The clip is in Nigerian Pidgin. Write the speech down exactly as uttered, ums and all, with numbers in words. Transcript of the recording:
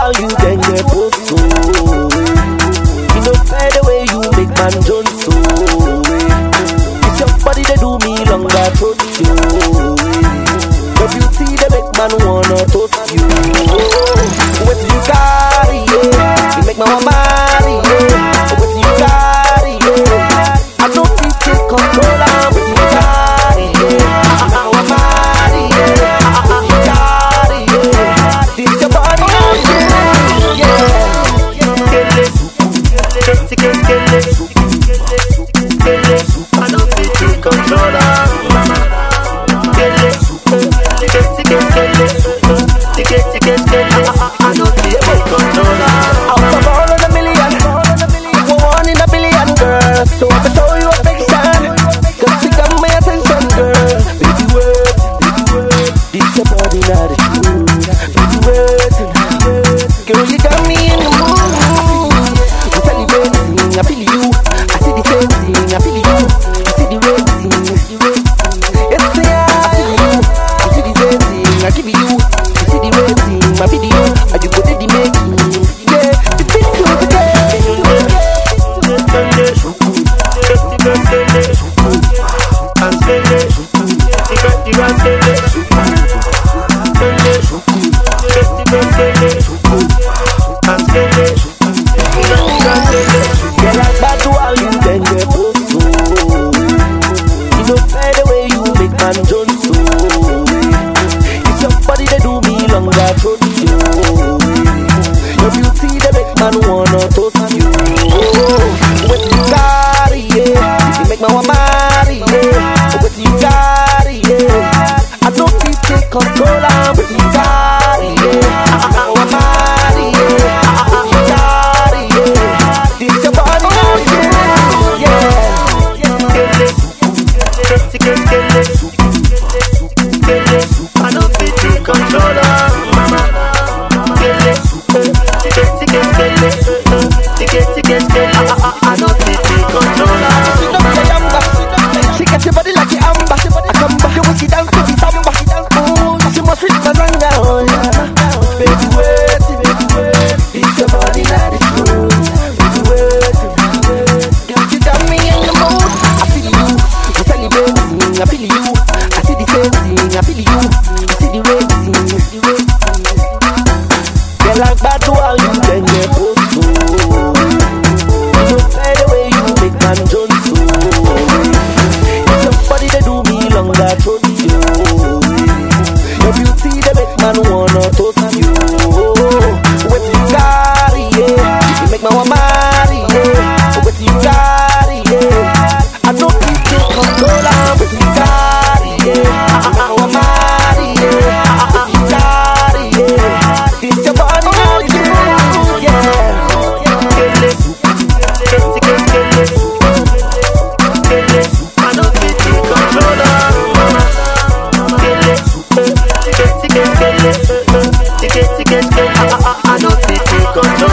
while you then get post so. You know fair the way you make man Jones so. It's your body they do me longer throat you. Your beauty they make man wanna toast you. What you carry, yeah. You make my woman marry, yeah. What you carry, yeah. I know you take control of what you carry, yeah. My woman marry, yeah. What you carry, yeah. This your body, yeah. Get it, get it, get it, get it. I know you take control of. Get it, get it, get it. Ticket, ticket, ticket, I know the able controller. Out of all of the million, one in a billion, girl. So I'ma show you affection, cause you got my attention, girl. Baby, wait, baby, wait. This your body, not the truth. Baby, wait, girl, you got me in the mood. I'm celebrating, I feel you. I see the same thing, I feel you. I see the rating, yes, yeah, I feel you. I see the same thing, I give you. My video, and you put it in making, yeah, the things you forget. Girl, I'm bad to all you then get post so. You know fair the way you make man Jones so. It's your body they do me longer throat you. Your beauty they make man wanna toast you. What you carry, yeah. You make my woman marry, yeah. What you carry, yeah. I don't need to take control of what you carry, yeah. My woman marry, yeah. What you carry, yeah. This your body, yeah, yeah. Get it, get it, get it, get it. I don't need to take control of. I know the controller. She know me a yamba. She get your body like a amber. I come back, you will see down to the samba. Ooh, she must reach my zanga. Baby, wait, baby, wait. It's your body that is true. Baby, wait, girl, you got me in the mood. I feel you, you celebrating. I feel you, I see the same thing. I feel you, I see the rating. Girl, I'm bad to all you then get post so. Man Jones so. It's your body they do me longer throat you. Your beauty they make man wanna toast you. What you carry, yeah. You make my woman marry, yeah. What you carry, yeah. I know you take control of what you carry, yeah. My woman marry, yeah. What you carry, yeah. This your body, yeah, yeah. Get it, get it, get it. I know the controller. I know the controller.